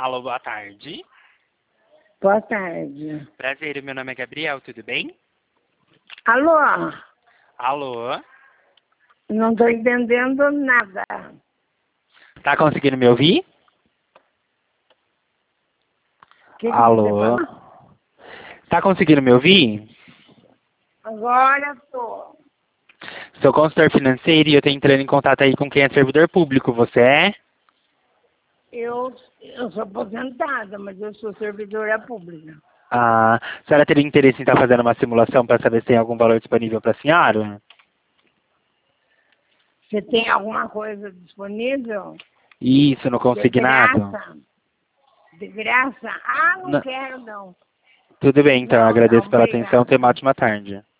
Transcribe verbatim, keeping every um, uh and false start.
Alô, boa tarde. Boa tarde. Prazer, meu nome é Gabriel, tudo bem? Alô? Alô? Não estou entendendo nada. Tá conseguindo me ouvir? Que que Alô? você falou? Tá conseguindo me ouvir? Agora estou. Sou consultor financeiro e eu tô entrando em contato aí com quem é servidor público. Você é? Eu, eu sou aposentada, mas eu sou servidora pública. Ah, a senhora teria interesse em estar fazendo uma simulação para saber se tem algum valor disponível para a senhora? Você tem alguma coisa disponível? Isso, no De consignado? graça? De graça? Ah, não Não. quero não. Tudo bem, então. Não, não, Agradeço pela atenção. obrigada. Tenha uma ótima tarde.